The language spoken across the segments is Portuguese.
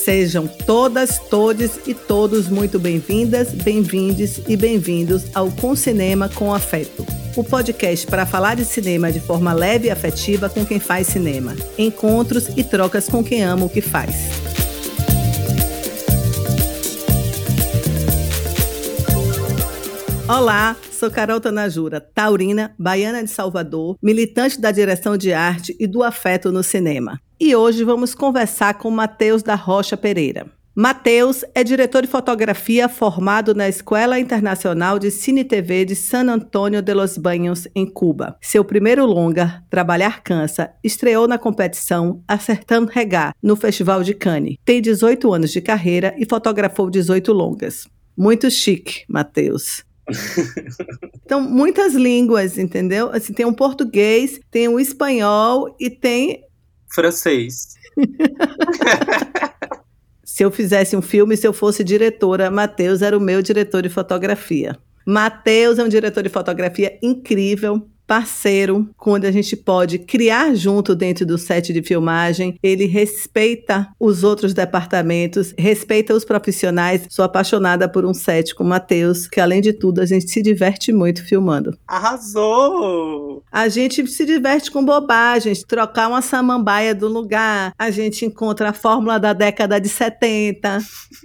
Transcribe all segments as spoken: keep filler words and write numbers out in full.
Sejam todas, todes e todos muito bem-vindas, bem-vindes e bem-vindos ao Com Cinema com Afeto, o podcast para falar de cinema de forma leve e afetiva com quem faz cinema, encontros e trocas com quem ama o que faz. Olá, sou Carol Tanajura, taurina, baiana de Salvador, militante da direção de arte e do afeto no cinema. E hoje vamos conversar com Matheus da Rocha Pereira. Matheus é diretor de fotografia formado na Escola Internacional de Cine e T V de San Antonio de los Baños, em Cuba. Seu primeiro longa, Trabalhar Cansa, estreou na competição Acertando Regá, no Festival de Cannes. Tem dezoito anos de carreira e fotografou dezoito longas. Muito chique, Matheus. Então, muitas línguas, entendeu? Assim, tem um português, tem um espanhol e tem... francês. Se eu fizesse um filme, se eu fosse diretora, Matheus era o meu diretor de fotografia. Matheus é um diretor de fotografia incrível, parceiro, quando a gente pode criar junto dentro do set de filmagem. Ele respeita os outros departamentos, respeita os profissionais. Sou apaixonada por um set com o Matheus, que além de tudo a gente se diverte muito filmando. Arrasou! A gente se diverte com bobagens, trocar uma samambaia do lugar, a gente encontra a fórmula da década de setenta.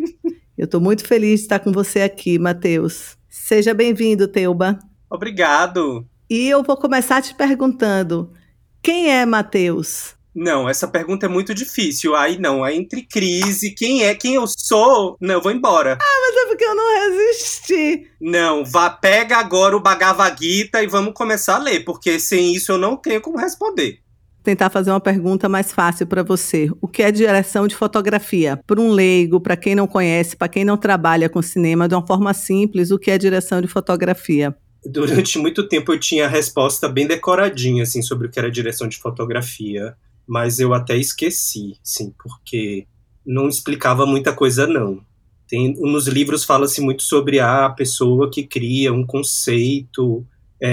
Eu estou muito feliz de estar com você aqui, Matheus. Seja bem-vindo, Teuba. Obrigado! E eu vou começar te perguntando, quem é Matheus? Não, essa pergunta é muito difícil. Aí não, é entre crise, quem é, quem eu sou? Não, eu vou embora. Ah, mas é porque eu não resisti. Não, vá, pega agora o Bhagavad Gita e vamos começar a ler, porque sem isso eu não tenho como responder. Tentar fazer uma pergunta mais fácil para você. O que é direção de fotografia? Para um leigo, para quem não conhece, para quem não trabalha com cinema, de uma forma simples, o que é direção de fotografia? Durante muito tempo eu tinha a resposta bem decoradinha, assim, sobre o que era direção de fotografia, mas eu até esqueci, sim, porque não explicava muita coisa, não. Tem, nos livros fala-se muito sobre a pessoa que cria um conceito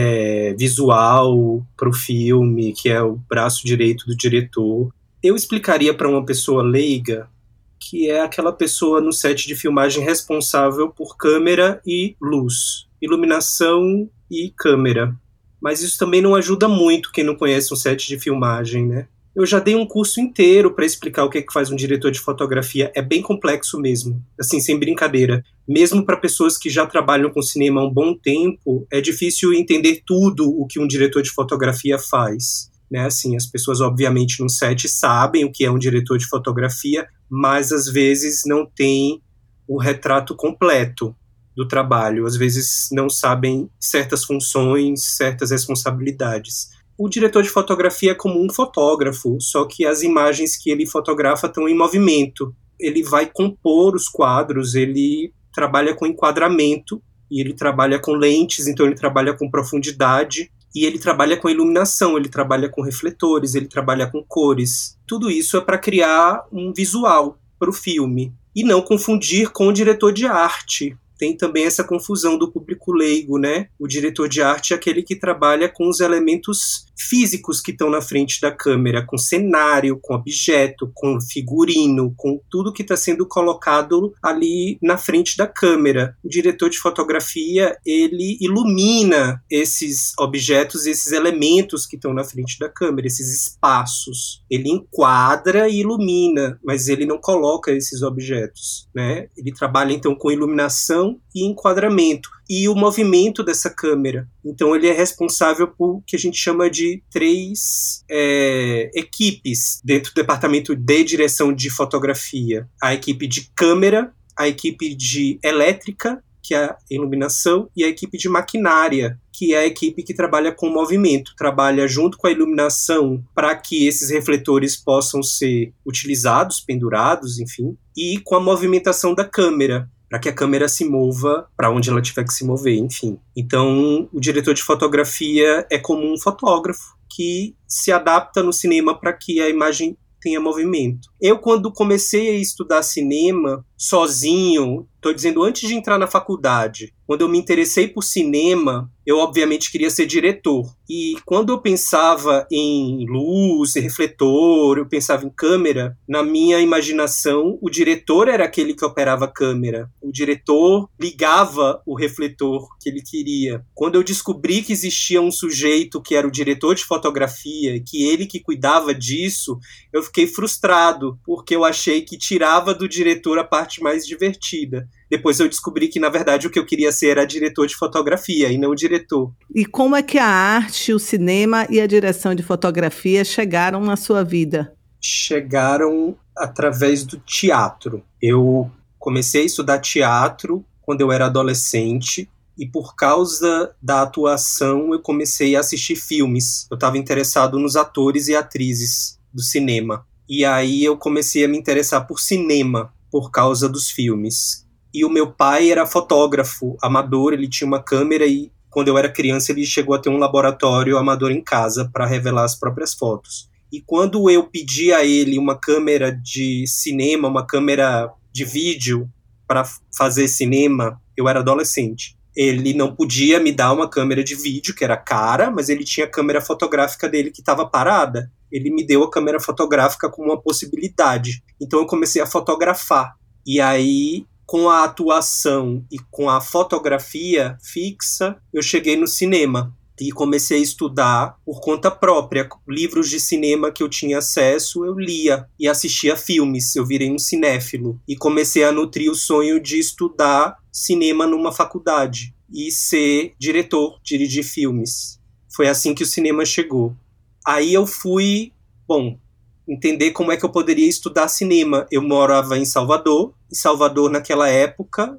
é, visual para o filme, que é o braço direito do diretor. Eu explicaria para uma pessoa leiga que é aquela pessoa no set de filmagem responsável por câmera e luz, iluminação e câmera. Mas isso também não ajuda muito quem não conhece um set de filmagem, né? Eu já dei um curso inteiro para explicar o que é que faz um diretor de fotografia. É bem complexo mesmo, assim, sem brincadeira. Mesmo para pessoas que já trabalham com cinema há um bom tempo, é difícil entender tudo o que um diretor de fotografia faz. Né, assim, as pessoas obviamente no set sabem o que é um diretor de fotografia, mas às vezes não tem o retrato completo do trabalho, às vezes não sabem certas funções, certas responsabilidades. O diretor de fotografia é como um fotógrafo, só que as imagens que ele fotografa estão em movimento. Ele vai compor os quadros, ele trabalha com enquadramento, e ele trabalha com lentes, então ele trabalha com profundidade, e ele trabalha com iluminação, ele trabalha com refletores, ele trabalha com cores. Tudo isso é para criar um visual para o filme. E não confundir com o diretor de arte. Tem também essa confusão do público leigo, né? O diretor de arte é aquele que trabalha com os elementos físicos que estão na frente da câmera, com cenário, com objeto, com figurino, com tudo que está sendo colocado ali na frente da câmera. O diretor de fotografia, ele ilumina esses objetos, esses elementos que estão na frente da câmera, esses espaços. Ele enquadra e ilumina, mas ele não coloca esses objetos, né? Ele trabalha então com iluminação e enquadramento e o movimento dessa câmera. Então ele é responsável por o que a gente chama de três é, equipes dentro do departamento de direção de fotografia. A equipe de câmera, a equipe de elétrica, que é a iluminação, e a equipe de maquinária, que é a equipe que trabalha com movimento, trabalha junto com a iluminação para que esses refletores possam ser utilizados, pendurados, enfim, e com a movimentação da câmera, para que a câmera se mova para onde ela tiver que se mover, enfim. Então, o diretor de fotografia é como um fotógrafo que se adapta no cinema para que a imagem tenha movimento. Eu, quando comecei a estudar cinema, sozinho, tô dizendo antes de entrar na faculdade, quando eu me interessei por cinema, eu obviamente queria ser diretor. E quando eu pensava em luz, em refletor, eu pensava em câmera, na minha imaginação, o diretor era aquele que operava a câmera. O diretor ligava o refletor que ele queria. Quando eu descobri que existia um sujeito que era o diretor de fotografia, que ele que cuidava disso, eu fiquei frustrado, porque eu achei que tirava do diretor a parte mais divertida. Depois eu descobri que, na verdade, o que eu queria ser era diretor de fotografia e não diretor. E como é que a arte, o cinema e a direção de fotografia chegaram na sua vida? Chegaram através do teatro. Eu comecei a estudar teatro quando eu era adolescente e, por causa da atuação, eu comecei a assistir filmes. Eu estava interessado nos atores e atrizes do cinema. E aí eu comecei a me interessar por cinema por causa dos filmes. E o meu pai era fotógrafo amador, ele tinha uma câmera e, quando eu era criança, ele chegou a ter um laboratório amador em casa para revelar as próprias fotos. E quando eu pedi a ele uma câmera de cinema, uma câmera de vídeo para fazer cinema, eu era adolescente. Ele não podia me dar uma câmera de vídeo, que era cara, mas ele tinha a câmera fotográfica dele que estava parada. Ele me deu a câmera fotográfica como uma possibilidade. Então eu comecei a fotografar. E aí, com a atuação e com a fotografia fixa, eu cheguei no cinema e comecei a estudar por conta própria. Livros de cinema que eu tinha acesso, eu lia e assistia filmes. Eu virei um cinéfilo e comecei a nutrir o sonho de estudar cinema numa faculdade e ser diretor, dirigir filmes. Foi assim que o cinema chegou. Aí eu fui, bom, entender como é que eu poderia estudar cinema. Eu morava em Salvador. Em Salvador, naquela época,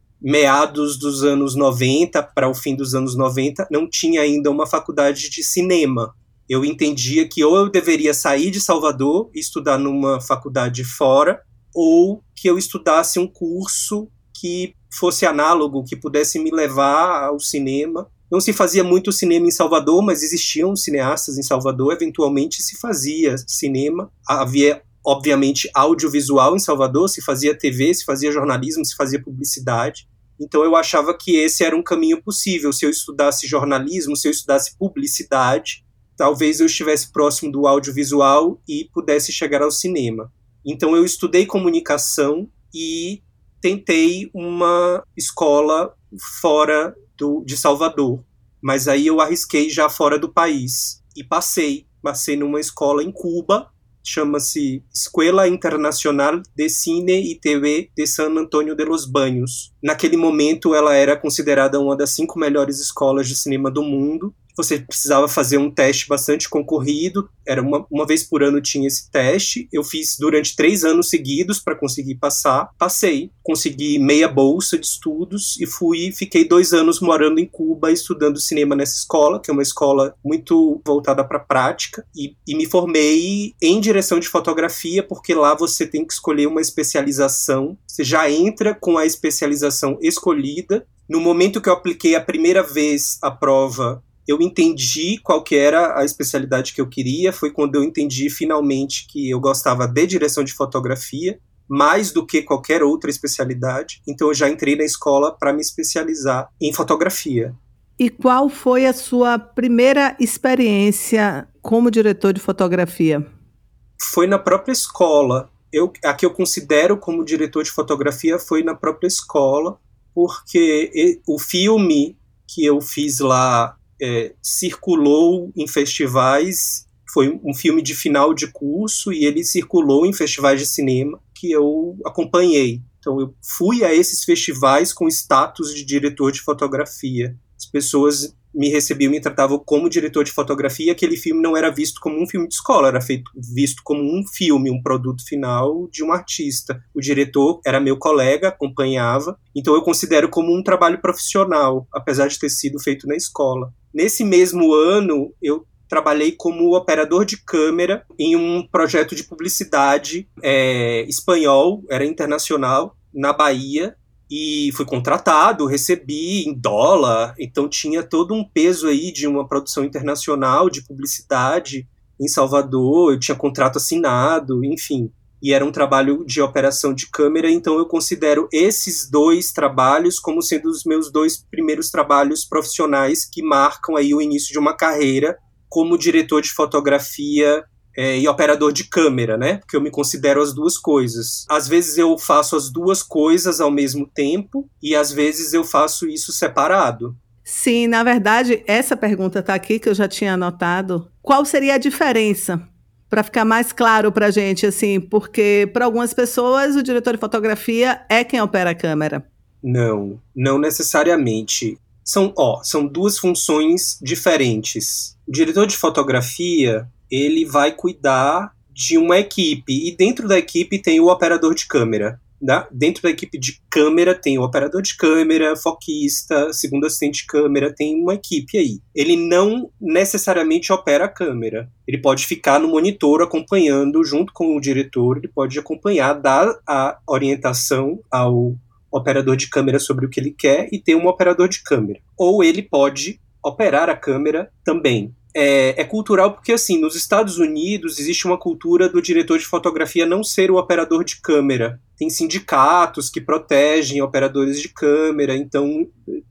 meados dos anos noventa para o fim dos anos noventa, não tinha ainda uma faculdade de cinema. Eu entendia que ou eu deveria sair de Salvador e estudar numa faculdade fora, ou que eu estudasse um curso que fosse análogo, que pudesse me levar ao cinema. Não se fazia muito cinema em Salvador, mas existiam cineastas em Salvador, eventualmente se fazia cinema. Havia, obviamente, audiovisual em Salvador, se fazia T V, se fazia jornalismo, se fazia publicidade. Então eu achava que esse era um caminho possível. Se eu estudasse jornalismo, se eu estudasse publicidade, talvez eu estivesse próximo do audiovisual e pudesse chegar ao cinema. Então eu estudei comunicação e tentei uma escola fora do, de Salvador. Mas aí eu arrisquei já fora do país. E passei. Passei numa escola em Cuba, chama-se Escuela Internacional de Cine y T V de San Antonio de los Baños. Naquele momento ela era considerada uma das cinco melhores escolas de cinema do mundo. Você precisava fazer um teste bastante concorrido, era uma, uma vez por ano tinha esse teste. Eu fiz durante três anos seguidos para conseguir passar. Passei, consegui meia bolsa de estudos e fui, fiquei dois anos morando em Cuba, estudando cinema nessa escola, que é uma escola muito voltada para a prática, e, e me formei em direção de fotografia, porque lá você tem que escolher uma especialização. Você já entra com a especialização escolhida. No momento que eu apliquei a primeira vez a prova, eu entendi qual que era a especialidade que eu queria. Foi quando eu entendi finalmente que eu gostava de direção de fotografia, mais do que qualquer outra especialidade. Então eu já entrei na escola para me especializar em fotografia. E qual foi a sua primeira experiência como diretor de fotografia? Foi na própria escola. Eu, a que eu considero como diretor de fotografia foi na própria escola, porque o filme que eu fiz lá É, circulou em festivais, foi um filme de final de curso e ele circulou em festivais de cinema que eu acompanhei. Então eu fui a esses festivais com status de diretor de fotografia. As pessoas me recebiam e me tratavam como diretor de fotografia. Aquele filme não era visto como um filme de escola, era feito, visto como um filme, um produto final de um artista. O diretor era meu colega, acompanhava, então eu considero como um trabalho profissional, apesar de ter sido feito na escola. Nesse mesmo ano, eu trabalhei como operador de câmera em um projeto de publicidade é, espanhol, era internacional, na Bahia, e fui contratado, recebi em dólar, então tinha todo um peso aí de uma produção internacional de publicidade em Salvador, eu tinha contrato assinado, enfim. e era um trabalho de operação de câmera, então eu considero esses dois trabalhos como sendo os meus dois primeiros trabalhos profissionais que marcam aí o início de uma carreira como diretor de fotografia é, e operador de câmera, né? Porque eu me considero as duas coisas. Às vezes eu faço as duas coisas ao mesmo tempo e às vezes eu faço isso separado. Sim, na verdade, essa pergunta está aqui que eu já tinha anotado. Qual seria a diferença? Para ficar mais claro para a gente, assim, porque para algumas pessoas o diretor de fotografia é quem opera a câmera. Não, não necessariamente. São, ó, são duas funções diferentes. O diretor de fotografia, ele vai cuidar de uma equipe, e dentro da equipe tem o operador de câmera. Né? Dentro da equipe de câmera tem o operador de câmera, foquista, segundo assistente de câmera, tem uma equipe aí. Ele não necessariamente opera a câmera. Ele pode ficar no monitor acompanhando junto com o diretor, ele pode acompanhar, dar a orientação ao operador de câmera sobre o que ele quer e ter um operador de câmera. Ou ele pode operar a câmera também. É, é cultural porque, assim, nos Estados Unidos existe uma cultura do diretor de fotografia não ser o operador de câmera. Tem sindicatos que protegem operadores de câmera, então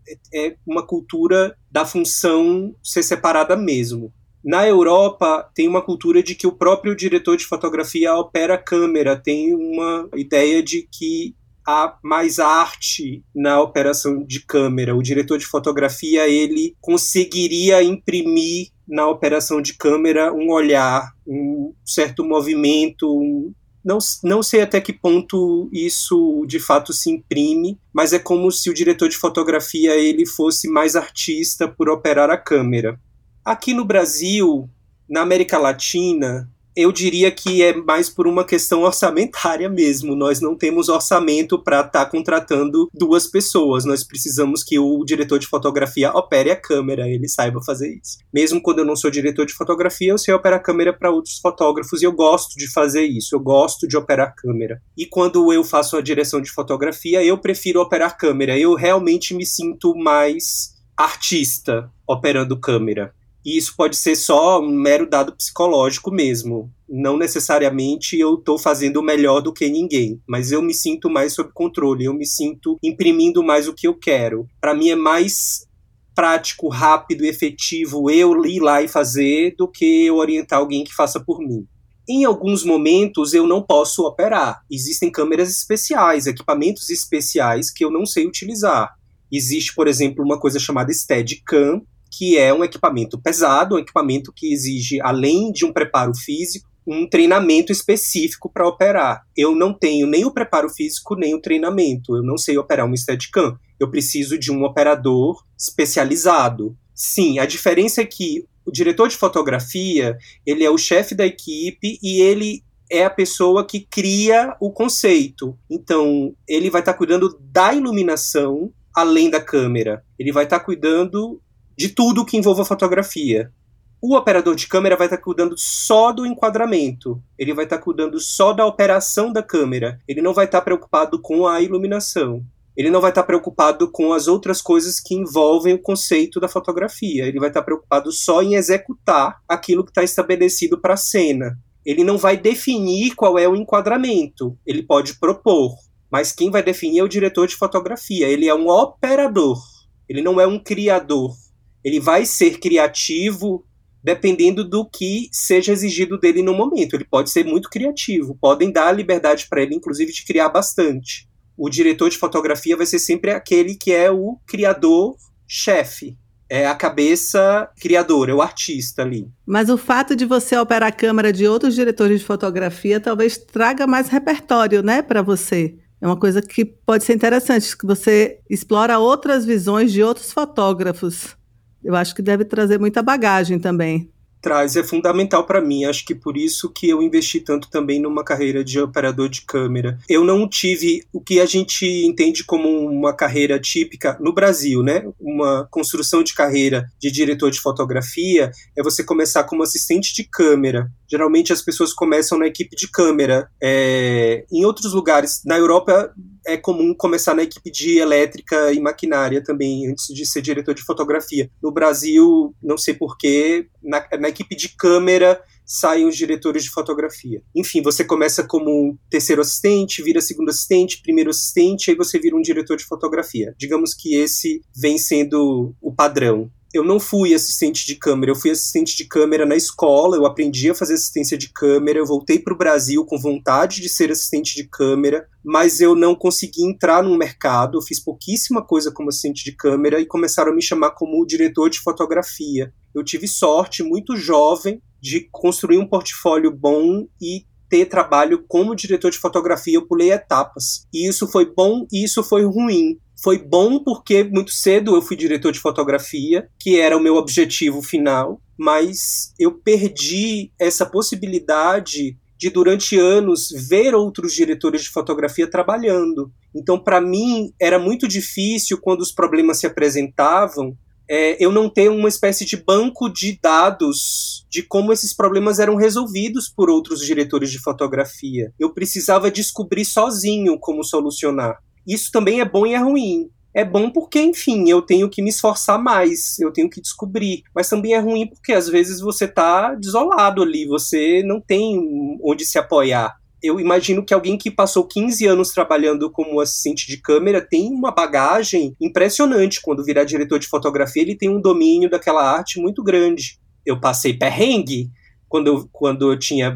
é uma cultura da função ser separada mesmo. Na Europa, tem uma cultura de que o próprio diretor de fotografia opera a câmera, tem uma ideia de que há mais arte na operação de câmera. O diretor de fotografia, ele conseguiria imprimir na operação de câmera um olhar, um certo movimento, um... Não, não sei até que ponto isso de fato se imprime, mas é como se o diretor de fotografia ele fosse mais artista por operar a câmera. Aqui no Brasil, na América Latina, eu diria que é mais por uma questão orçamentária mesmo. Nós não temos orçamento para estar tá contratando duas pessoas. Nós precisamos que o diretor de fotografia opere a câmera, ele saiba fazer isso. Mesmo quando eu não sou diretor de fotografia, eu sei operar a câmera para outros fotógrafos e eu gosto de fazer isso. Eu gosto de operar a câmera. E quando eu faço a direção de fotografia, eu prefiro operar a câmera. Eu realmente me sinto mais artista operando câmera. E isso pode ser só um mero dado psicológico mesmo. Não necessariamente eu estou fazendo melhor do que ninguém, mas eu me sinto mais sob controle, eu me sinto imprimindo mais o que eu quero. Para mim é mais prático, rápido e efetivo eu ir lá e fazer do que eu orientar alguém que faça por mim. Em alguns momentos eu não posso operar. Existem câmeras especiais, equipamentos especiais que eu não sei utilizar. Existe, por exemplo, uma coisa chamada Steadicam, que é um equipamento pesado, um equipamento que exige, além de um preparo físico, um treinamento específico para operar. Eu não tenho nem o preparo físico, nem o treinamento. Eu não sei operar uma Steadicam. Eu preciso de um operador especializado. Sim, a diferença é que o diretor de fotografia, ele é o chefe da equipe e ele é a pessoa que cria o conceito. Então, ele vai estar cuidando da iluminação, além da câmera. Ele vai estar cuidando de tudo que envolva fotografia. O operador de câmera vai estar cuidando só do enquadramento. Ele vai estar cuidando só da operação da câmera. Ele não vai estar preocupado com a iluminação. Ele não vai estar preocupado com as outras coisas que envolvem o conceito da fotografia. Ele vai estar preocupado só em executar aquilo que está estabelecido para a cena. Ele não vai definir qual é o enquadramento. Ele pode propor, mas quem vai definir é o diretor de fotografia. Ele é um operador. Ele não é um criador. Ele vai ser criativo dependendo do que seja exigido dele no momento. Ele pode ser muito criativo, podem dar a liberdade para ele, inclusive, de criar bastante. O diretor de fotografia vai ser sempre aquele que é o criador-chefe. É a cabeça criadora, é o artista ali. Mas o fato de você operar a câmera de outros diretores de fotografia talvez traga mais repertório, né, para você. É uma coisa que pode ser interessante, que você explora outras visões de outros fotógrafos. Eu acho que deve trazer muita bagagem também. Traz, é fundamental para mim. Acho que por isso que eu investi tanto também numa carreira de operador de câmera. Eu não tive o que a gente entende como uma carreira típica no Brasil, né? Uma construção de carreira de diretor de fotografia é você começar como assistente de câmera. Geralmente as pessoas começam na equipe de câmera. É... Em outros lugares, na Europa, é comum começar na equipe de elétrica e maquinária também, antes de ser diretor de fotografia. No Brasil, não sei porquê, na, na equipe de câmera saem os diretores de fotografia. Enfim, você começa como terceiro assistente, vira segundo assistente, primeiro assistente, aí você vira um diretor de fotografia. Digamos que esse vem sendo o padrão. Eu não fui assistente de câmera, eu fui assistente de câmera na escola, eu aprendi a fazer assistência de câmera, eu voltei para o Brasil com vontade de ser assistente de câmera, mas eu não consegui entrar no mercado, eu fiz pouquíssima coisa como assistente de câmera e começaram a me chamar como diretor de fotografia. Eu tive sorte, muito jovem, de construir um portfólio bom e ter trabalho como diretor de fotografia. Eu pulei etapas. E isso foi bom e isso foi ruim. Foi bom porque muito cedo eu fui diretor de fotografia, que era o meu objetivo final, mas eu perdi essa possibilidade de, durante anos, ver outros diretores de fotografia trabalhando. Então, para mim, era muito difícil, quando os problemas se apresentavam, é, eu não ter uma espécie de banco de dados de como esses problemas eram resolvidos por outros diretores de fotografia. Eu precisava descobrir sozinho como solucionar. Isso também é bom e é ruim. É bom porque, enfim, eu tenho que me esforçar mais, eu tenho que descobrir. Mas também é ruim porque, às vezes, você está desolado ali, você não tem onde se apoiar. Eu imagino que alguém que passou quinze anos trabalhando como assistente de câmera tem uma bagagem impressionante. Quando virar diretor de fotografia, ele tem um domínio daquela arte muito grande. Eu passei perrengue quando eu, quando eu tinha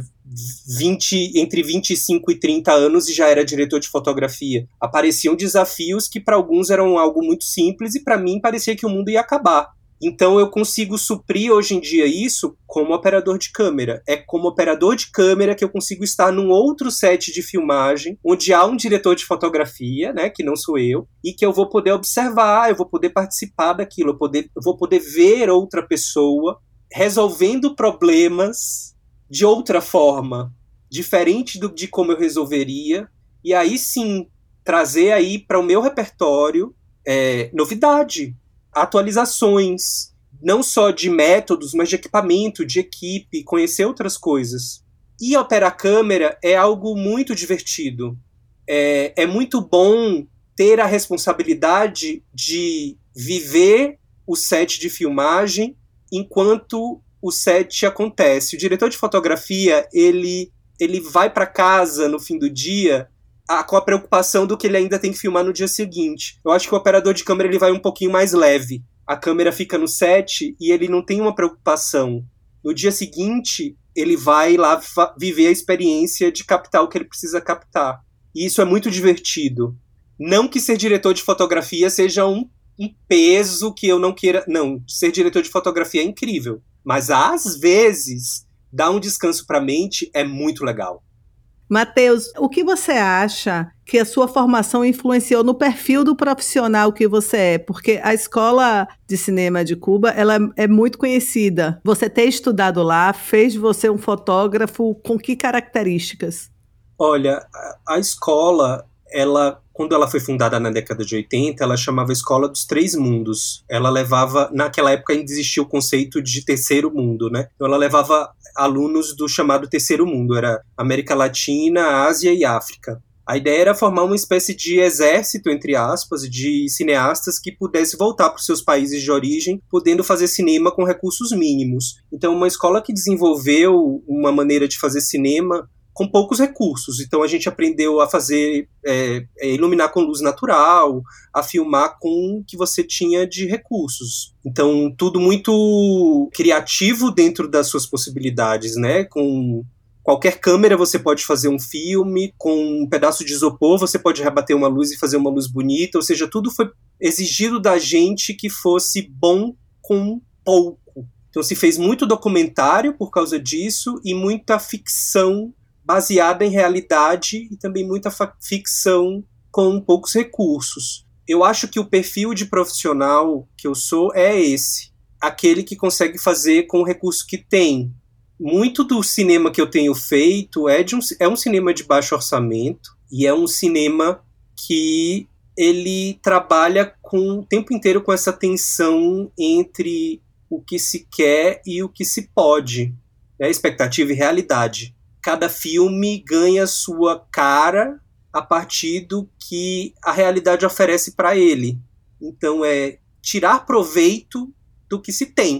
vinte, entre vinte e cinco e trinta anos e já era diretor de fotografia. Apareciam desafios que para alguns eram algo muito simples e para mim parecia que o mundo ia acabar. Então eu consigo suprir hoje em dia isso como operador de câmera. É como operador de câmera que eu consigo estar num outro set de filmagem, onde há um diretor de fotografia, né, que não sou eu, e que eu vou poder observar, eu vou poder participar daquilo, eu, poder, eu vou poder ver outra pessoa resolvendo problemas de outra forma, diferente do, de como eu resolveria, e aí sim trazer aí para o meu repertório é, novidade, atualizações, não só de métodos, mas de equipamento, de equipe, conhecer outras coisas. E operar câmera é algo muito divertido. É, é muito bom ter a responsabilidade de viver o set de filmagem enquanto o set acontece. O diretor de fotografia, ele, ele vai para casa no fim do dia a, com a preocupação do que ele ainda tem que filmar no dia seguinte. Eu acho que o operador de câmera ele vai um pouquinho mais leve. A câmera fica no set e ele não tem uma preocupação. No dia seguinte, ele vai lá fa- viver a experiência de captar o que ele precisa captar. E isso é muito divertido. Não que ser diretor de fotografia seja um, um peso que eu não queira... Não, ser diretor de fotografia é incrível. Mas, às vezes, dar um descanso para a mente é muito legal. Matheus, o que você acha que a sua formação influenciou no perfil do profissional que você é? Porque a Escola de Cinema de Cuba, ela é muito conhecida. Você ter estudado lá fez de você um fotógrafo com que características? Olha, a, a escola, ela, quando ela foi fundada na década de oitenta, ela chamava Escola dos Três Mundos. Ela levava, naquela época ainda existia o conceito de terceiro mundo, né? Então ela levava alunos do chamado terceiro mundo, era América Latina, Ásia e África. A ideia era formar uma espécie de exército, entre aspas, de cineastas que pudesse voltar para os seus países de origem, podendo fazer cinema com recursos mínimos. Então, uma escola que desenvolveu uma maneira de fazer cinema com poucos recursos. Então a gente aprendeu a fazer, é, é, iluminar com luz natural, a filmar com o que você tinha de recursos. Então tudo muito criativo dentro das suas possibilidades, né? Com qualquer câmera você pode fazer um filme, com um pedaço de isopor você pode rebater uma luz e fazer uma luz bonita, ou seja, tudo foi exigido da gente que fosse bom com pouco. Então se fez muito documentário por causa disso e muita ficção baseada em realidade e também muita ficção com poucos recursos. Eu acho que o perfil de profissional que eu sou é esse, aquele que consegue fazer com o recurso que tem. Muito do cinema que eu tenho feito é, de um, é um cinema de baixo orçamento e é um cinema que ele trabalha com, o tempo inteiro com essa tensão entre o que se quer e o que se pode, né? Expectativa e realidade. Cada filme ganha sua cara a partir do que a realidade oferece para ele. Então é tirar proveito do que se tem.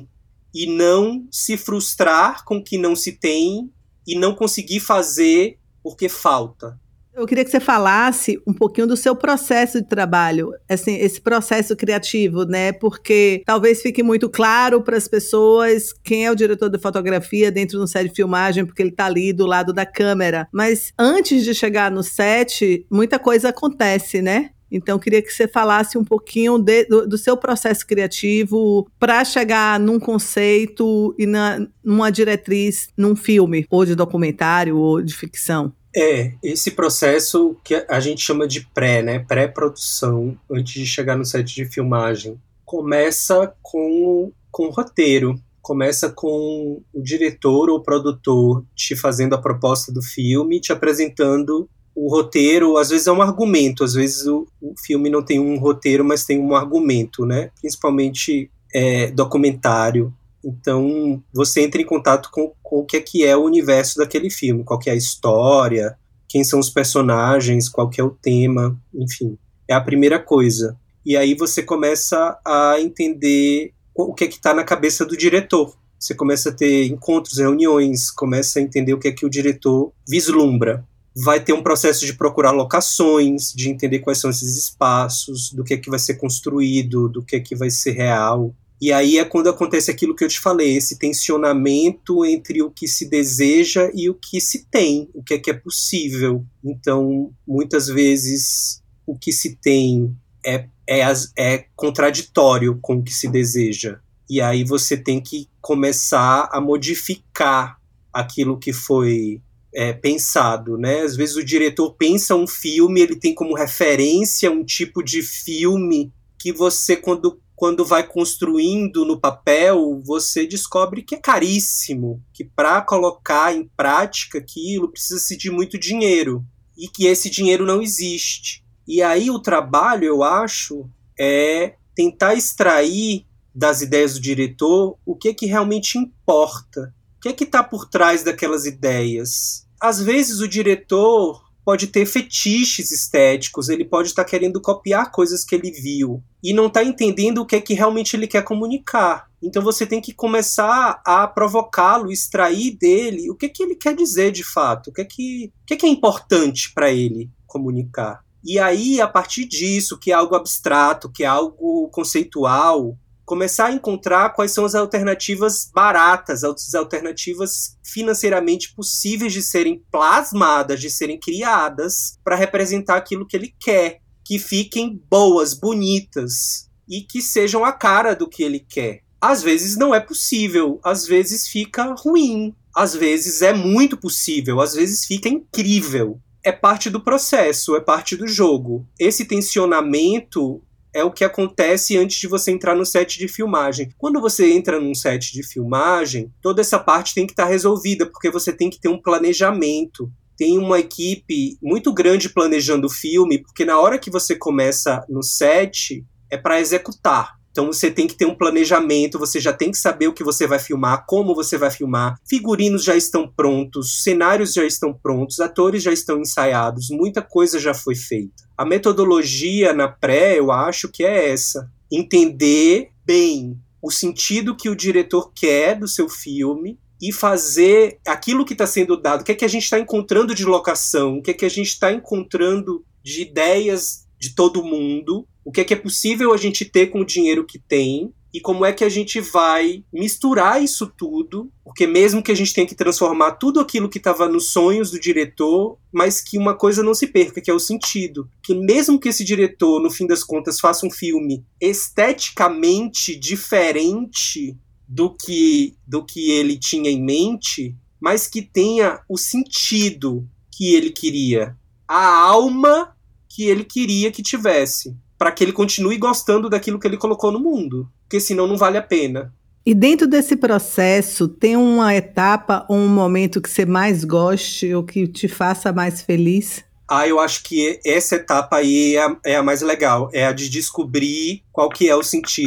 e não se frustrar com o que não se tem e não conseguir fazer porque falta. Eu queria que você falasse um pouquinho do seu processo de trabalho, assim, esse processo criativo, né? Porque talvez fique muito claro para as pessoas quem é o diretor de fotografia dentro de um set de filmagem, porque ele está ali do lado da câmera. Mas antes de chegar no set, muita coisa acontece, né? Então, eu queria que você falasse um pouquinho de, do, do seu processo criativo para chegar num conceito e na, numa diretriz, num filme, ou de documentário, ou de ficção. É, esse processo que a gente chama de pré, né, pré-produção, antes de chegar no set de filmagem, começa com, com o roteiro, começa com o diretor ou produtor te fazendo a proposta do filme, te apresentando o roteiro. Às vezes é um argumento, às vezes o, o filme não tem um roteiro, mas tem um argumento, né, principalmente é, documentário. Então, você entra em contato com, com o que é, que é o universo daquele filme, qual que é a história, quem são os personagens, qual que é o tema, enfim. É a primeira coisa. E aí você começa a entender o que é que está na cabeça do diretor. Você começa a ter encontros, reuniões, começa a entender o que é que o diretor vislumbra. Vai ter um processo de procurar locações, de entender quais são esses espaços, do que é que vai ser construído, do que é que vai ser real. E aí é quando acontece aquilo que eu te falei, esse tensionamento entre o que se deseja e o que se tem, o que é que é possível. Então, muitas vezes, o que se tem é, é, é contraditório com o que se deseja. E aí você tem que começar a modificar aquilo que foi é, pensado, né? Às vezes o diretor pensa um filme, ele tem como referência um tipo de filme que você, quando quando vai construindo no papel, você descobre que é caríssimo, que para colocar em prática aquilo precisa-se de muito dinheiro, e que esse dinheiro não existe. E aí o trabalho, eu acho, é tentar extrair das ideias do diretor o que é que realmente importa, o que é que está por trás daquelas ideias. Às vezes o diretor pode ter fetiches estéticos, ele pode estar querendo copiar coisas que ele viu e não está entendendo o que é que realmente ele quer comunicar. Então você tem que começar a provocá-lo, extrair dele o que é que ele quer dizer de fato, o que é que, o que é, que é importante para ele comunicar. E aí, a partir disso, que é algo abstrato, que é algo conceitual, começar a encontrar quais são as alternativas baratas, as alternativas financeiramente possíveis de serem plasmadas, de serem criadas para representar aquilo que ele quer, que fiquem boas, bonitas e que sejam a cara do que ele quer. Às vezes não é possível, às vezes fica ruim, às vezes é muito possível, às vezes fica incrível. É parte do processo, é parte do jogo. Esse tensionamento é o que acontece antes de você entrar no set de filmagem. Quando você entra num set de filmagem, toda essa parte tem que estar resolvida, porque você tem que ter um planejamento. Tem uma equipe muito grande planejando o filme, porque na hora que você começa no set, é para executar. Então você tem que ter um planejamento, você já tem que saber o que você vai filmar, como você vai filmar, figurinos já estão prontos, cenários já estão prontos, atores já estão ensaiados, muita coisa já foi feita. A metodologia na pré, eu acho que é essa, entender bem o sentido que o diretor quer do seu filme e fazer aquilo que está sendo dado, o que é que a gente está encontrando de locação, o que é que a gente está encontrando de ideias de todo mundo, o que é que é possível a gente ter com o dinheiro que tem e como é que a gente vai misturar isso tudo, porque mesmo que a gente tenha que transformar tudo aquilo que estava nos sonhos do diretor, mas que uma coisa não se perca, que é o sentido. Que mesmo que esse diretor, no fim das contas, faça um filme esteticamente diferente do que, do que ele tinha em mente, mas que tenha o sentido que ele queria, a alma que ele queria que tivesse, para que ele continue gostando daquilo que ele colocou no mundo, porque senão não vale a pena. E dentro desse processo, tem uma etapa ou um momento que você mais goste ou que te faça mais feliz? Ah, eu acho que essa etapa aí é a, é a mais legal, é a de descobrir qual que é o sentido.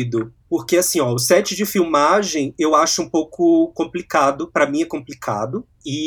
Porque, assim, ó, o set de filmagem eu acho um pouco complicado, pra mim é complicado,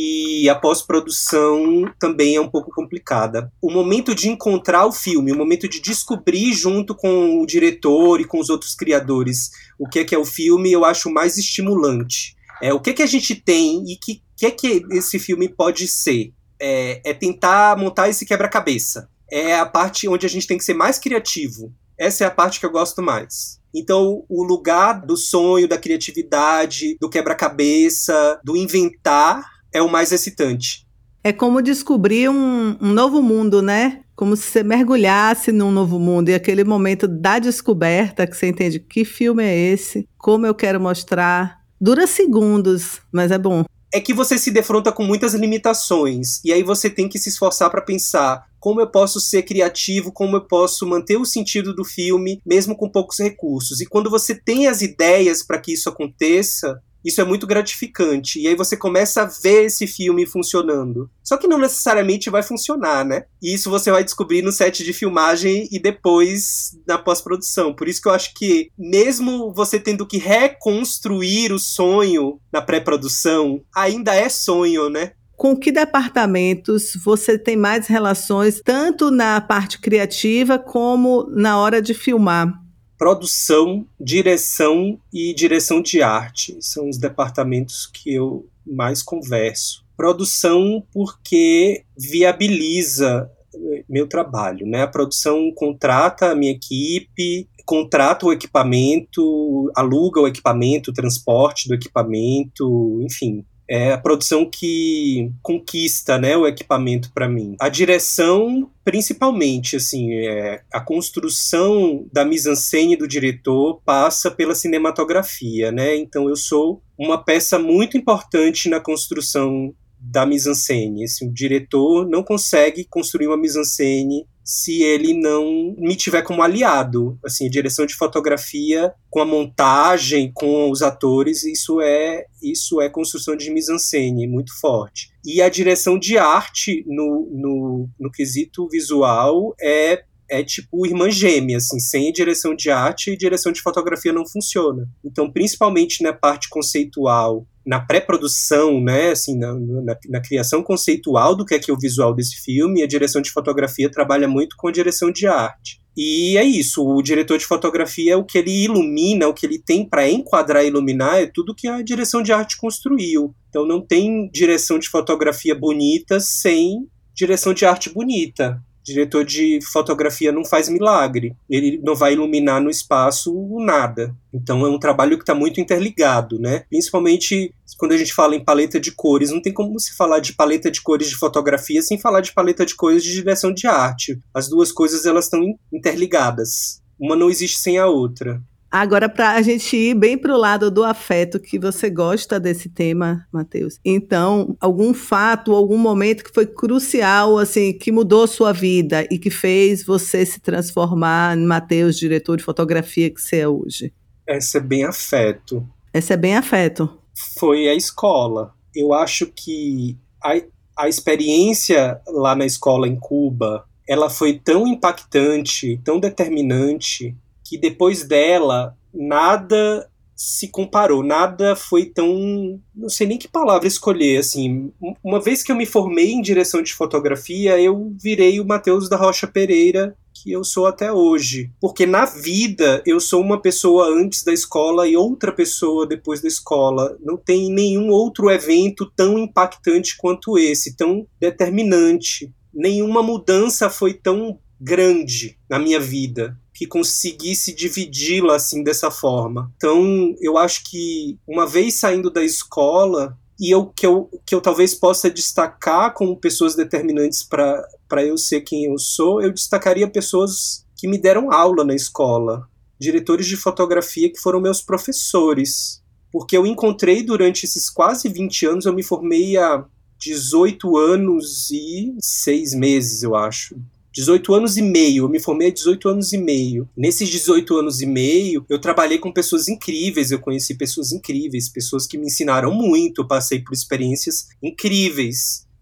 e a pós-produção também é um pouco complicada. O momento de encontrar o filme, o momento de descobrir junto com o diretor e com os outros criadores o que é que é o filme, eu acho mais estimulante. É, o que é que a gente tem e o que, que é que esse filme pode ser? É, é tentar montar esse quebra-cabeça. É a parte onde a gente tem que ser mais criativo. Essa é a parte que eu gosto mais. Então, o lugar do sonho, da criatividade, do quebra-cabeça, do inventar, é o mais excitante. É como descobrir um, um novo mundo, né? Como se você mergulhasse num novo mundo. E aquele momento da descoberta, que você entende que filme é esse, como eu quero mostrar. Dura segundos, mas é bom. É que você se defronta com muitas limitações. E aí você tem que se esforçar para pensar como eu posso ser criativo, como eu posso manter o sentido do filme, mesmo com poucos recursos. E quando você tem as ideias para que isso aconteça, isso é muito gratificante. E aí você começa a ver esse filme funcionando. Só que não necessariamente vai funcionar, né? E isso você vai descobrir no set de filmagem e depois na pós-produção. Por isso que eu acho que, mesmo você tendo que reconstruir o sonho na pré-produção, ainda é sonho, né? Com que departamentos você tem mais relações, tanto na parte criativa como na hora de filmar? Produção, direção e direção de arte são os departamentos que eu mais converso. Produção porque viabiliza meu trabalho, né? A produção contrata a minha equipe, contrata o equipamento, aluga o equipamento, o transporte do equipamento, enfim. É a produção que conquista, né, o equipamento para mim. A direção, principalmente, assim, é, a construção da mise-en-scène do diretor passa pela cinematografia, né? Então eu sou uma peça muito importante na construção da mise-en-scène. Assim, o diretor não consegue construir uma mise-en-scène se ele não me tiver como aliado. Assim, a direção de fotografia com a montagem, com os atores, isso é, isso é construção de mise-en-scène muito forte. E a direção de arte no, no, no quesito visual é é tipo irmã gêmea, assim, sem direção de arte e direção de fotografia não funciona. Então, principalmente na parte conceitual, na pré-produção, né, assim, na, na, na criação conceitual do que é, que é o visual desse filme, a direção de fotografia trabalha muito com a direção de arte. E é isso, o diretor de fotografia, o que ele ilumina, o que ele tem para enquadrar e iluminar é tudo que a direção de arte construiu. Então não tem direção de fotografia bonita sem direção de arte bonita. Diretor de fotografia não faz milagre, ele não vai iluminar no espaço nada. Então é um trabalho que está muito interligado, né? Principalmente quando a gente fala em paleta de cores, não tem como se falar de paleta de cores de fotografia sem falar de paleta de cores de direção de arte. As duas coisas elas estão interligadas, uma não existe sem a outra. Agora, para a gente ir bem para o lado do afeto, que você gosta desse tema, Matheus. Então, algum fato, algum momento que foi crucial, assim, que mudou sua vida e que fez você se transformar em Matheus, diretor de fotografia que você é hoje? Essa é bem afeto. Essa é bem afeto. Foi a escola. Eu acho que a, a experiência lá na escola em Cuba, ela foi tão impactante, tão determinante, que depois dela, nada se comparou, nada foi tão... Não sei nem que palavra escolher, assim. Uma vez que eu me formei em direção de fotografia, eu virei o Matheus da Rocha Pereira, que eu sou até hoje. Porque na vida, eu sou uma pessoa antes da escola e outra pessoa depois da escola. Não tem nenhum outro evento tão impactante quanto esse, tão determinante. Nenhuma mudança foi tão grande na minha vida que conseguisse dividi-la assim dessa forma. Então, eu acho que uma vez saindo da escola, e eu, que, eu, que eu talvez possa destacar como pessoas determinantes para eu ser quem eu sou, eu destacaria pessoas que me deram aula na escola, diretores de fotografia que foram meus professores, porque eu encontrei durante esses quase vinte anos, eu me formei há dezoito anos e seis meses, eu acho. dezoito anos e meio, eu me formei há dezoito anos e meio. Nesses dezoito anos e meio, eu trabalhei com pessoas incríveis, eu conheci pessoas incríveis, pessoas que me ensinaram muito, eu passei por experiências incríveis.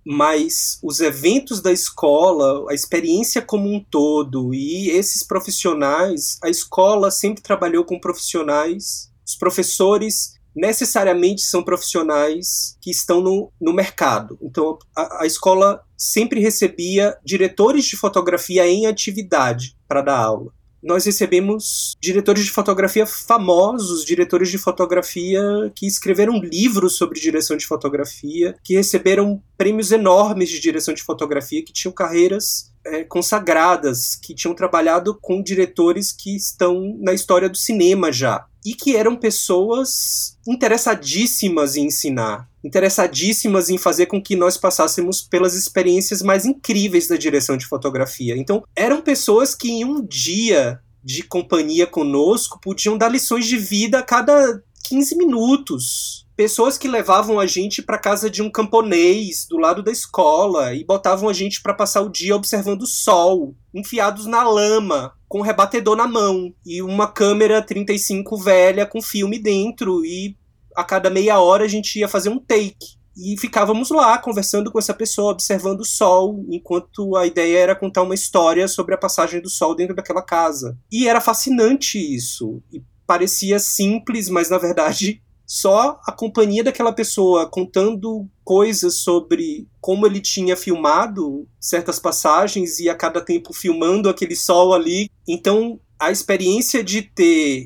mas os eventos da escola, a experiência como um todo e esses profissionais, a escola sempre trabalhou com profissionais, os professores necessariamente são profissionais que estão no, no mercado. Então, a, a escola sempre recebia diretores de fotografia em atividade para dar aula. Nós recebemos diretores de fotografia famosos, diretores de fotografia que escreveram livros sobre direção de fotografia, que receberam prêmios enormes de direção de fotografia, que tinham carreiras é, consagradas, que tinham trabalhado com diretores que estão na história do cinema já. E que eram pessoas interessadíssimas em ensinar, interessadíssimas em fazer com que nós passássemos pelas experiências mais incríveis da direção de fotografia. Então, eram pessoas que em um dia de companhia conosco podiam dar lições de vida a cada quinze minutos. Pessoas que levavam a gente para casa de um camponês do lado da escola e botavam a gente para passar o dia observando o sol, enfiados na lama, com um rebatedor na mão e uma câmera trinta e cinco velha com filme dentro, e a cada meia hora a gente ia fazer um take. E ficávamos lá conversando com essa pessoa, observando o sol, enquanto a ideia era contar uma história sobre a passagem do sol dentro daquela casa. E era fascinante isso. E parecia simples, mas na verdade só a companhia daquela pessoa contando coisas sobre como ele tinha filmado certas passagens e a cada tempo filmando aquele sol ali. Então, a experiência de ter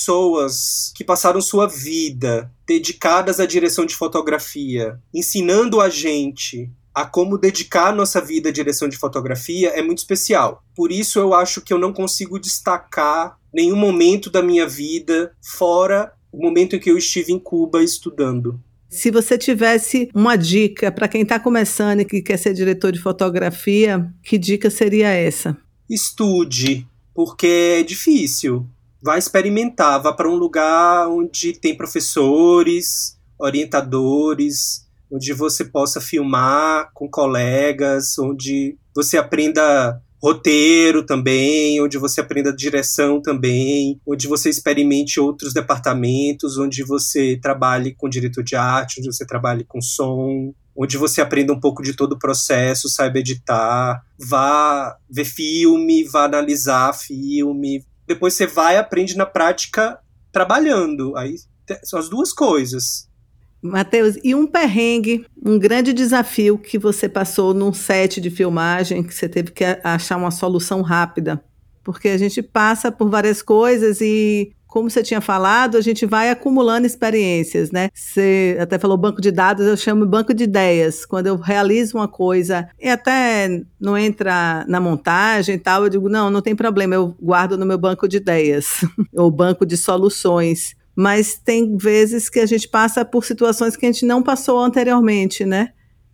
pessoas que passaram sua vida dedicadas à direção de fotografia, ensinando a gente a como dedicar nossa vida à direção de fotografia é muito especial. Por isso eu acho que eu não consigo destacar nenhum momento da minha vida fora o momento em que eu estive em Cuba estudando. Se você tivesse uma dica para quem está começando e que quer ser diretor de fotografia, que dica seria essa? Estude, porque é difícil. Vá experimentar, vá para um lugar onde tem professores, orientadores, onde você possa filmar com colegas, onde você aprenda roteiro também, onde você aprenda direção também, onde você experimente outros departamentos, onde você trabalhe com diretor de arte, onde você trabalhe com som, onde você aprenda um pouco de todo o processo, saiba editar, vá ver filme, vá analisar filme. Depois você vai e aprende na prática trabalhando. Aí são as duas coisas. Matheus, e um perrengue, um grande desafio que você passou num set de filmagem, que você teve que achar uma solução rápida? Porque a gente passa por várias coisas e, como você tinha falado, a gente vai acumulando experiências, né? Você até falou banco de dados, eu chamo banco de ideias. Quando eu realizo uma coisa e até não entra na montagem e tal, eu digo, não, não tem problema, eu guardo no meu banco de ideias, ou banco de soluções. Mas tem vezes que a gente passa por situações que a gente não passou anteriormente, né?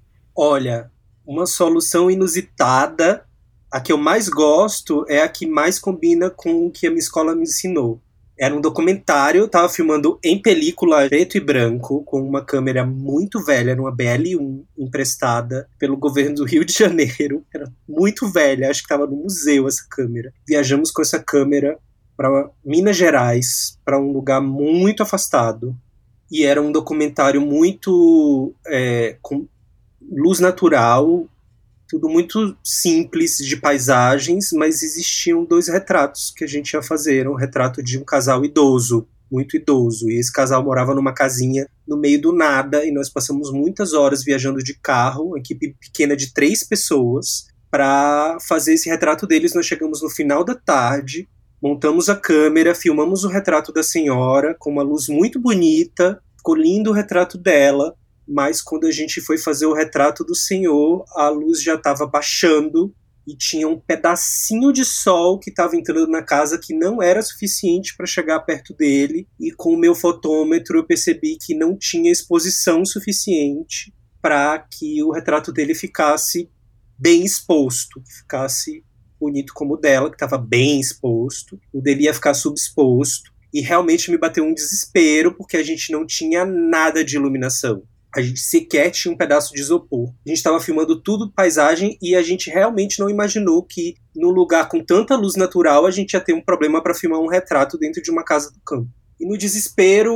Olha, uma solução inusitada, a que eu mais gosto é a que mais combina com o que a minha escola me ensinou. Era um documentário, eu estava filmando em película preto e branco, com uma câmera muito velha, era uma B L um emprestada pelo governo do Rio de Janeiro. Era muito velha, acho que estava no museu essa câmera. Viajamos com essa câmera para Minas Gerais, para um lugar muito afastado, e era um documentário muito é, com luz natural, tudo muito simples de paisagens, mas existiam dois retratos que a gente ia fazer. Era um retrato de um casal idoso, muito idoso, e esse casal morava numa casinha no meio do nada, e nós passamos muitas horas viajando de carro, uma equipe pequena de três pessoas, para fazer esse retrato deles. Nós chegamos no final da tarde, montamos a câmera, filmamos o retrato da senhora com uma luz muito bonita, ficou lindo o retrato dela, mas quando a gente foi fazer o retrato do senhor, a luz já estava baixando e tinha um pedacinho de sol que estava entrando na casa que não era suficiente para chegar perto dele, e com o meu fotômetro eu percebi que não tinha exposição suficiente para que o retrato dele ficasse bem exposto, que ficasse bonito como o dela, que estava bem exposto. O dele ia ficar subexposto. E realmente me bateu um desespero, porque a gente não tinha nada de iluminação. A gente sequer tinha um pedaço de isopor. A gente estava filmando tudo paisagem e a gente realmente não imaginou que num lugar com tanta luz natural a gente ia ter um problema para filmar um retrato dentro de uma casa do campo. E no desespero eu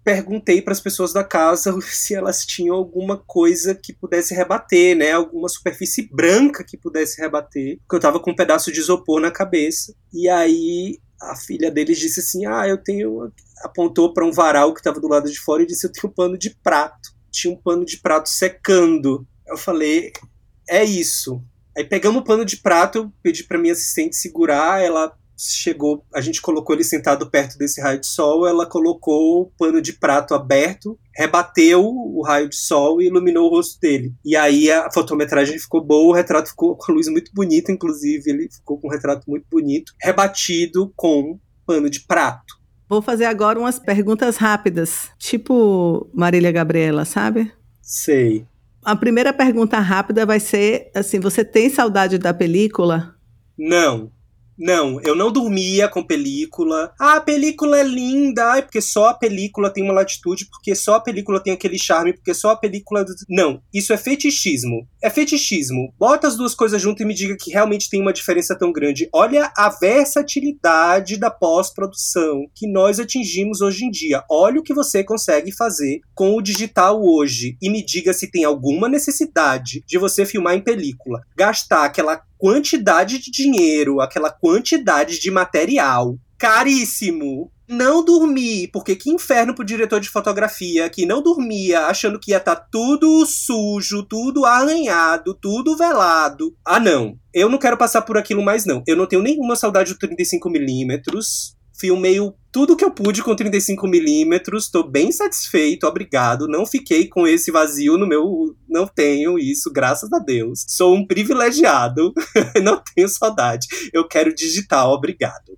perguntei para as pessoas da casa se elas tinham alguma coisa que pudesse rebater, né? Alguma superfície branca que pudesse rebater, porque eu tava com um pedaço de isopor na cabeça. E aí a filha deles disse assim, ah, eu tenho... Apontou para um varal que estava do lado de fora e disse, eu tenho um pano de prato. Tinha um pano de prato secando. Eu falei, é isso. Aí pegamos o pano de prato, eu pedi para minha assistente segurar, ela chegou, a gente colocou ele sentado perto desse raio de sol, ela colocou o pano de prato aberto, rebateu o raio de sol e iluminou o rosto dele. E aí a fotometragem ficou boa, o retrato ficou com a luz muito bonita, inclusive, ele ficou com um retrato muito bonito, rebatido com pano de prato. Vou fazer agora umas perguntas rápidas, tipo Marília Gabriela, sabe? Sei. A primeira pergunta rápida vai ser, assim, você tem saudade da película? Não. Não, eu não dormia com película. Ah, a película é linda. Ai, porque só a película tem uma latitude, porque só a película tem aquele charme, porque só a película... Não, isso é fetichismo. É fetichismo. Bota as duas coisas junto e me diga que realmente tem uma diferença tão grande. Olha a versatilidade da pós-produção que nós atingimos hoje em dia. Olha o que você consegue fazer com o digital hoje. E me diga se tem alguma necessidade de você filmar em película. Gastar aquela quantidade de dinheiro, aquela quantidade de material caríssimo. Não dormir, porque que inferno pro diretor de fotografia que não dormia achando que ia estar tá tudo sujo, tudo arranhado, tudo velado. Ah, não. Eu não quero passar por aquilo mais, não. Eu não tenho nenhuma saudade do trinta e cinco milímetros. Filmei tudo que eu pude com trinta e cinco milímetros, tô bem satisfeito, obrigado. Não fiquei com esse vazio no meu... Não tenho isso, graças a Deus. Sou um privilegiado, não tenho saudade. Eu quero digital, obrigado.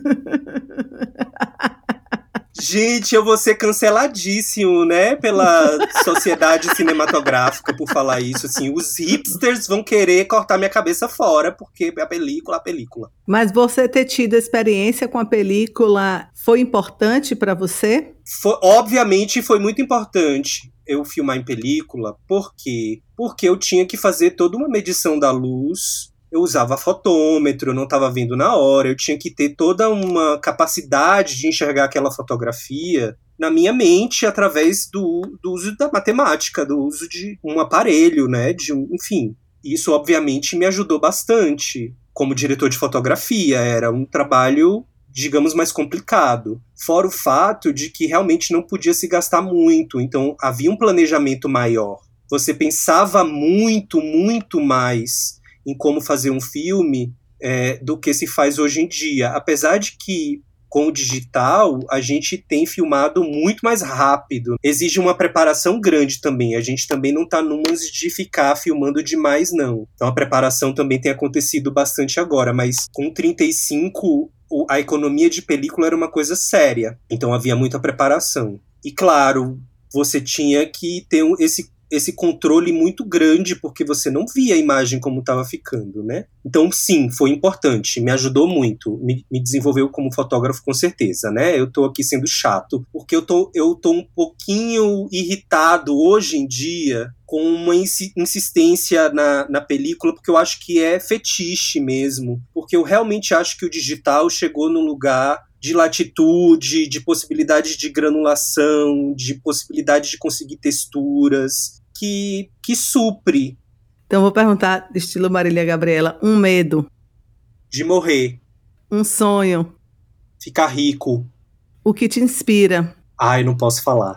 Gente, eu vou ser canceladíssimo, né, pela sociedade cinematográfica por falar isso, assim, os hipsters vão querer cortar minha cabeça fora, porque a película, a película. Mas você ter tido experiência com a película foi importante para você? Foi, obviamente foi muito importante eu filmar em película, por quê? Porque eu tinha que fazer toda uma medição da luz. Eu usava fotômetro, eu não estava vendo na hora, eu tinha que ter toda uma capacidade de enxergar aquela fotografia na minha mente através do, do uso da matemática, do uso de um aparelho, né? De um, enfim, isso obviamente me ajudou bastante. Como diretor de fotografia, era um trabalho, digamos, mais complicado. Fora o fato de que realmente não podia se gastar muito, então havia um planejamento maior. Você pensava muito, muito mais em como fazer um filme é, do que se faz hoje em dia. Apesar de que, com o digital, a gente tem filmado muito mais rápido. Exige uma preparação grande também. A gente também não está numas de ficar filmando demais, não. Então a preparação também tem acontecido bastante agora, mas com trinta e cinco, a economia de película era uma coisa séria. Então havia muita preparação. E claro, você tinha que ter esse esse controle muito grande, porque você não via a imagem como estava ficando, né? Então, sim, foi importante, me ajudou muito, me, me desenvolveu como fotógrafo com certeza, né? Eu tô aqui sendo chato, porque eu tô, eu tô um pouquinho irritado hoje em dia com uma insistência na, na película, porque eu acho que é fetiche mesmo, porque eu realmente acho que o digital chegou num lugar de latitude, de possibilidade de granulação, de possibilidade de conseguir texturas, que, que supre. Então vou perguntar, estilo Marília Gabriela, um medo. De morrer. Um sonho. Ficar rico. O que te inspira? Ai, não posso falar.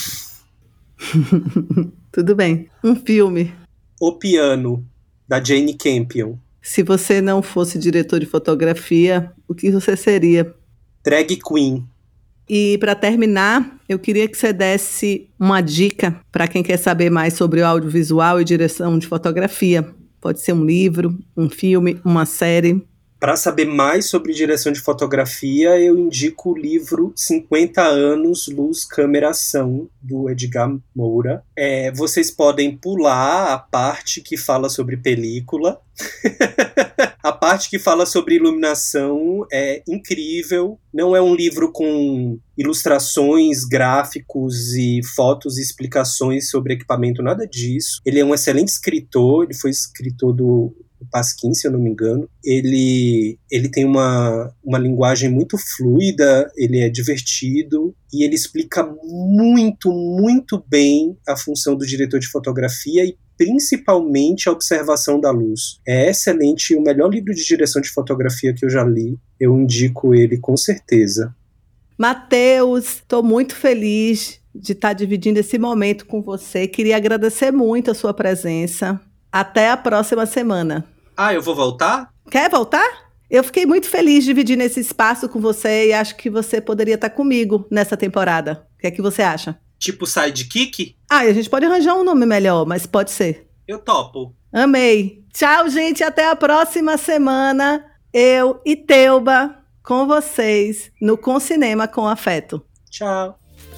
Tudo bem. Um filme. O Piano, da Jane Campion. Se você não fosse diretor de fotografia, o que você seria? Drag queen. E para terminar, eu queria que você desse uma dica para quem quer saber mais sobre o audiovisual e direção de fotografia. Pode ser um livro, um filme, uma série. Para saber mais sobre direção de fotografia, eu indico o livro cinquenta anos, Luz, Câmera, Ação, do Edgar Moura. É, vocês podem pular a parte que fala sobre película. A parte que fala sobre iluminação é incrível. Não é um livro com ilustrações, gráficos e fotos e explicações sobre equipamento, nada disso. Ele é um excelente escritor, ele foi escritor do o Pasquim, se eu não me engano. Ele, ele tem uma, uma linguagem muito fluida, ele é divertido e ele explica muito, muito bem a função do diretor de fotografia e principalmente a observação da luz. É excelente, o melhor livro de direção de fotografia que eu já li. Eu indico ele com certeza. Matheus, estou muito feliz de estar dividindo esse momento com você. Queria agradecer muito a sua presença. Até a próxima semana. Ah, eu vou voltar? Quer voltar? Eu fiquei muito feliz dividindo esse espaço com você e acho que você poderia estar comigo nessa temporada. O que é que você acha? Tipo sidekick? Ah, e a gente pode arranjar um nome melhor, mas pode ser. Eu topo. Amei. Tchau, gente. Até a próxima semana. Eu e Teuba com vocês no Com Cinema com Afeto. Tchau.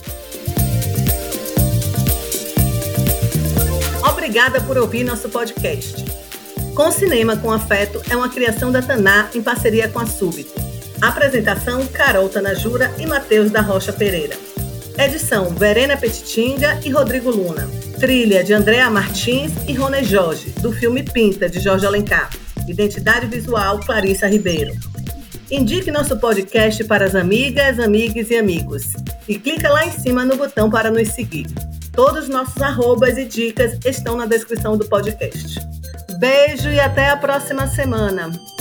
Obrigada por ouvir nosso podcast. Com Cinema com Afeto é uma criação da Taná em parceria com a Súbito. Apresentação, Carol Tanajura e Matheus da Rocha Pereira. Edição, Verena Petitinga e Rodrigo Luna. Trilha de Andréa Martins e Rony Jorge, do filme Pinta, de Jorge Alencar. Identidade visual, Clarissa Ribeiro. Indique nosso podcast para as amigas, amigos e amigos. E clica lá em cima no botão para nos seguir. Todos os nossos arrobas e dicas estão na descrição do podcast. Beijo e até a próxima semana.